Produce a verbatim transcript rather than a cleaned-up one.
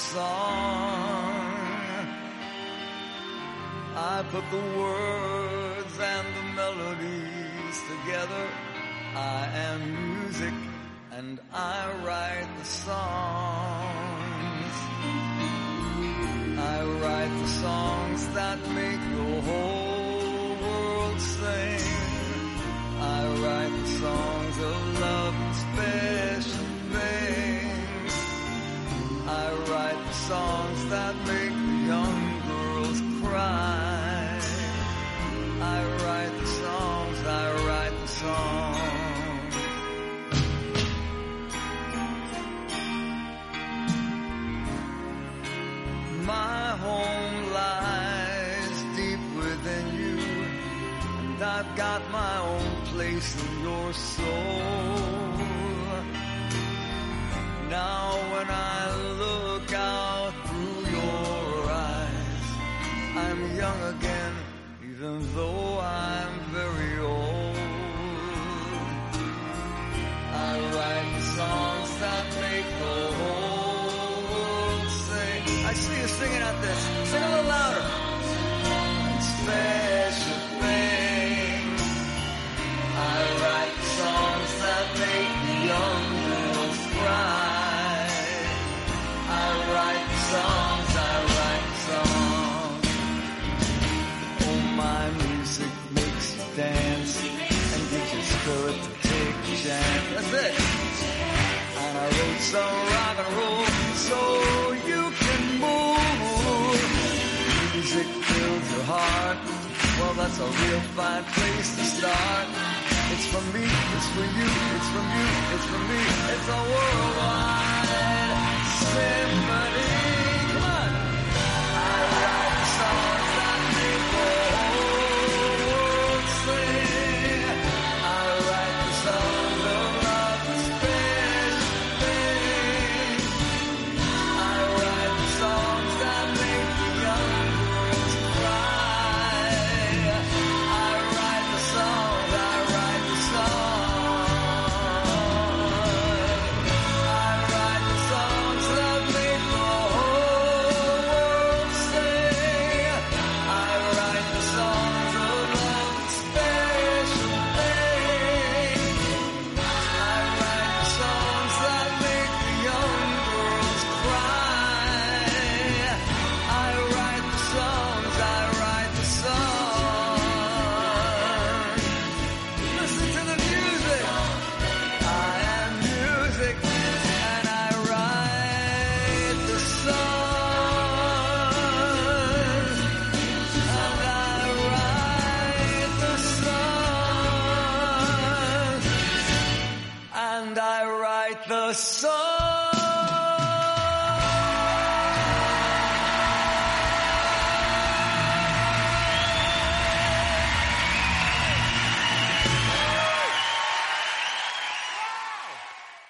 song. I put the words and the melodies together. I am music and I write the songs. I write the songs that make the whole world sing. I write the songs of love and special things. I write the songs that make the young girls cry. I write the songs, I write the songs. My home lies deep within you, and I've got my own place in your soul. Now when I look out through your eyes, I'm young again, even though I'm very old. I write the songs that make the whole world sing. I see you singing out there. Sing a little louder. Special things. I write songs that make the young girls cry. I write songs, I write songs. Oh, my music makes you dance and gives you spirit to take a chance. That's it. And I wrote some rock and roll so you can move. Music fills your heart. Well, that's a real fine place to start. It's for me, it's for you, it's from you, it's for me. It's a worldwide symphony. Come on. I write the songs that make the whole world sing. I write the songs of love and special things. I write the songs that make the young girls cry. I write the songs, I write the songs. I write the songs that make the whole world sing. I write the songs of love and special things. I write the songs that make the young girls cry. I write the songs, I write the songs. Listen to the music. I am music and I write the songs. And I write the songs. And I write the songs.